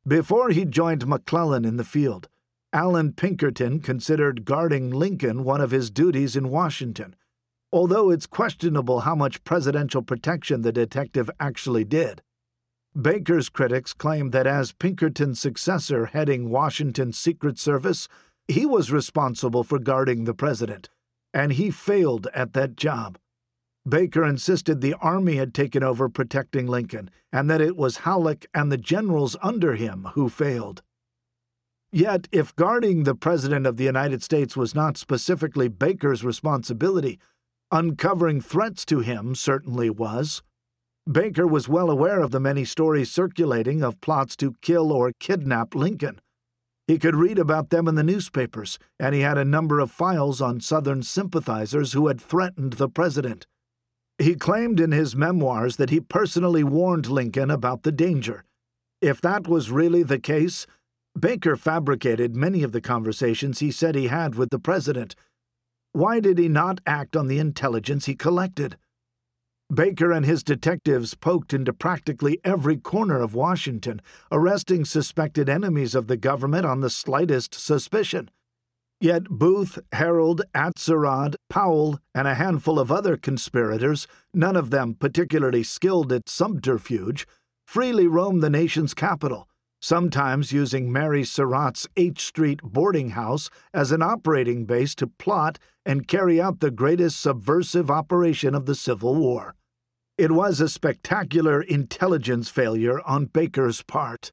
Before he joined McClellan in the field, Allan Pinkerton considered guarding Lincoln one of his duties in Washington, although it's questionable how much presidential protection the detective actually did. Baker's critics claim that as Pinkerton's successor heading Washington's Secret Service, he was responsible for guarding the president, and he failed at that job. Baker insisted the Army had taken over protecting Lincoln, and that it was Halleck and the generals under him who failed. Yet, if guarding the President of the United States was not specifically Baker's responsibility, uncovering threats to him certainly was. Baker was well aware of the many stories circulating of plots to kill or kidnap Lincoln. He could read about them in the newspapers, and he had a number of files on Southern sympathizers who had threatened the president. He claimed in his memoirs that he personally warned Lincoln about the danger. If that was really the case, Baker fabricated many of the conversations he said he had with the president. Why did he not act on the intelligence he collected? Baker and his detectives poked into practically every corner of Washington, arresting suspected enemies of the government on the slightest suspicion. Yet Booth, Herold, Atzerodt, Powell, and a handful of other conspirators, none of them particularly skilled at subterfuge, freely roamed the nation's capital, sometimes using Mary Surratt's H Street boarding house as an operating base to plot and carry out the greatest subversive operation of the Civil War. It was a spectacular intelligence failure on Baker's part.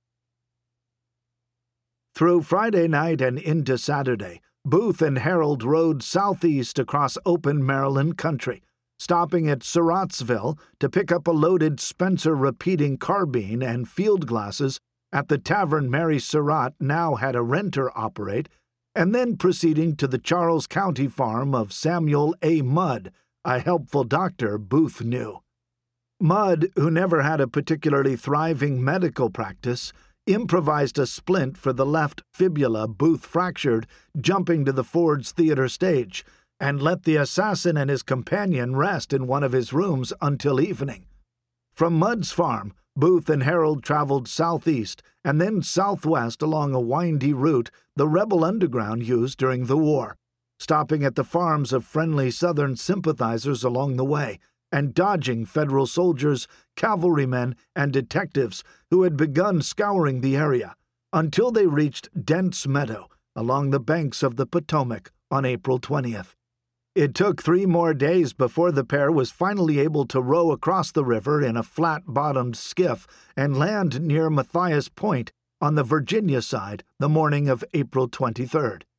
Through Friday night and into Saturday, Booth and Herold rode southeast across open Maryland country, stopping at Surrattsville to pick up a loaded Spencer repeating carbine and field glasses at the tavern Mary Surratt now had a renter operate, and then proceeding to the Charles County farm of Samuel A. Mudd, a helpful doctor Booth knew. Mudd, who never had a particularly thriving medical practice, improvised a splint for the left fibula Booth fractured jumping to the Ford's Theater stage, and let the assassin and his companion rest in one of his rooms until evening. From Mudd's farm, Booth and Herold traveled southeast and then southwest along a windy route the rebel underground used during the war, stopping at the farms of friendly Southern sympathizers along the way, and dodging Federal soldiers, cavalrymen, and detectives who had begun scouring the area, until they reached Dent's Meadow along the banks of the Potomac on April 20th. It took 3 more days before the pair was finally able to row across the river in a flat-bottomed skiff and land near Matthias Point on the Virginia side the morning of April 23rd.